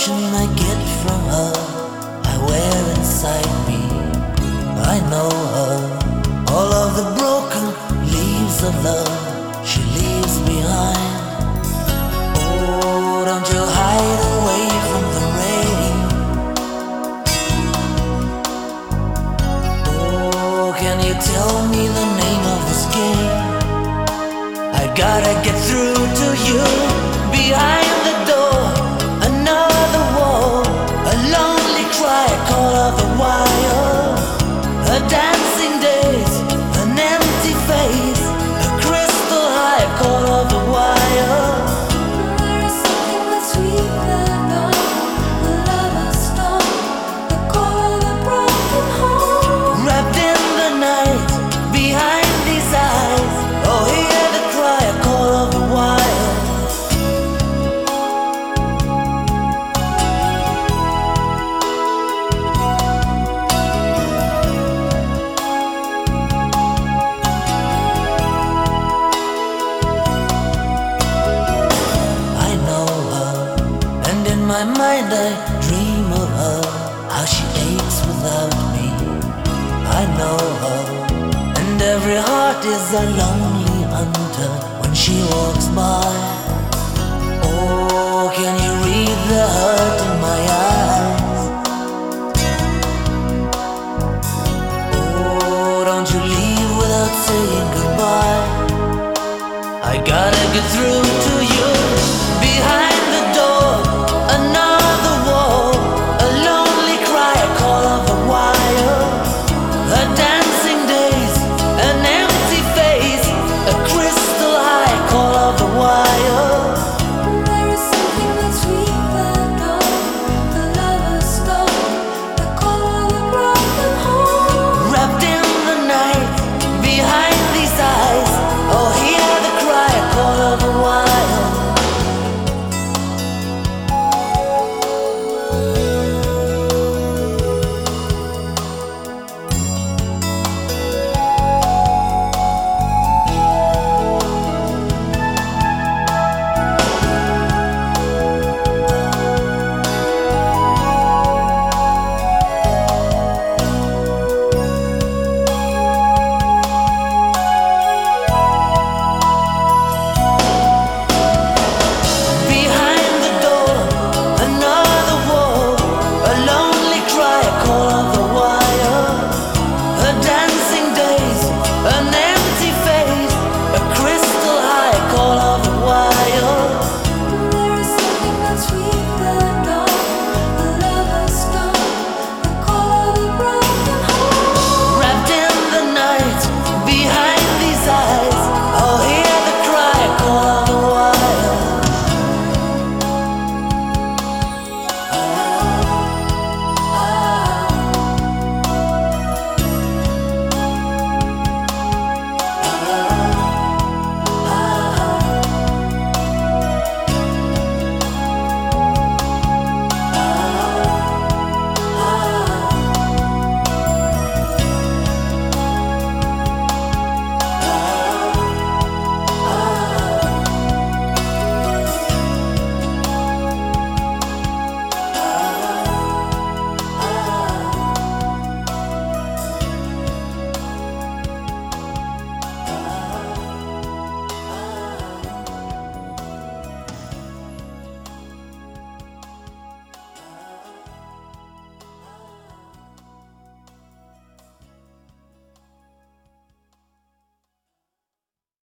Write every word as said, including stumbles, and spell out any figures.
emotion I get from her, I wear inside me. I know her, all of the broken leaves of love she leaves behind. Oh, don't you hide away from the rain. Oh, can you tell me the name of this game? I gotta get through to you. Behind the door, another wall, a lonely cry, call of the wire. A dancing days, an empty face, a crystal high, call of the wire. There is something that's sweeter than the lover's song, the call of a broken heart. Wrapped in the night, behind these eyes, oh, hear the cry, call of the wire. In my mind I dream of her, how she aches without me. I know her, and every heart is a lonely hunter when she walks by. Oh, can you read the hurt in my eyes? Oh, don't you leave without saying goodbye. I gotta get through to you.